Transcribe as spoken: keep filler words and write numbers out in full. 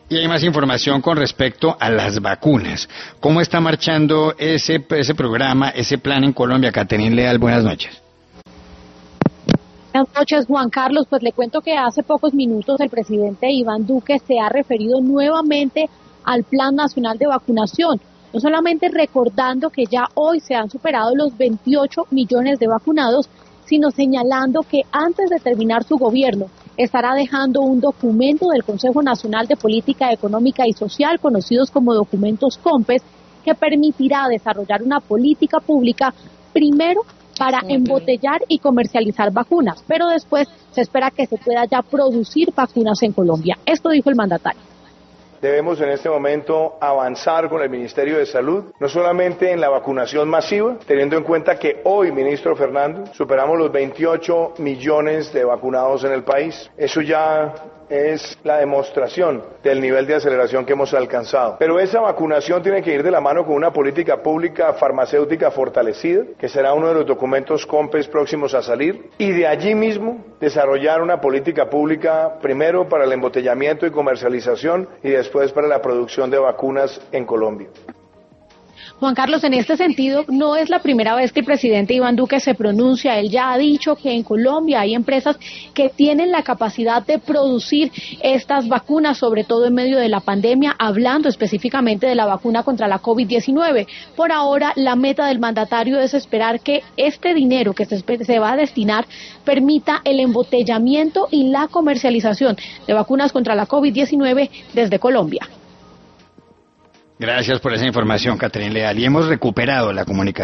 Y hay más información con respecto a las vacunas. ¿Cómo está marchando ese, ese programa, ese plan en Colombia? Caterine Leal, buenas noches. Buenas noches, Juan Carlos. Pues le cuento que hace pocos minutos el presidente Iván Duque se ha referido nuevamente al Plan Nacional de Vacunación. No solamente recordando que ya hoy se han superado los veintiocho millones de vacunados, sino señalando que antes de terminar su gobierno estará dejando un documento del Consejo Nacional de Política Económica y Social, conocidos como documentos COMPES, que permitirá desarrollar una política pública primero para embotellar y comercializar vacunas, pero después se espera que se pueda ya producir vacunas en Colombia. Esto dijo el mandatario. Debemos en este momento avanzar con el Ministerio de Salud, no solamente en la vacunación masiva, teniendo en cuenta que hoy, ministro Fernando, superamos los veintiocho millones de vacunados en el país. Eso ya es la demostración del nivel de aceleración que hemos alcanzado. Pero esa vacunación tiene que ir de la mano con una política pública farmacéutica fortalecida, que será uno de los documentos COMPES próximos a salir, y de allí mismo desarrollar una política pública primero para el embotellamiento y comercialización y después para la producción de vacunas en Colombia. Juan Carlos, en este sentido, no es la primera vez que el presidente Iván Duque se pronuncia. Él ya ha dicho que en Colombia hay empresas que tienen la capacidad de producir estas vacunas, sobre todo en medio de la pandemia, hablando específicamente de la vacuna contra la COVID diecinueve. Por ahora, la meta del mandatario es esperar que este dinero que se, se va a destinar permita el embotellamiento y la comercialización de vacunas contra la COVID diecinueve desde Colombia. Gracias por esa información, Caterine Leal. Y hemos recuperado la comunicación.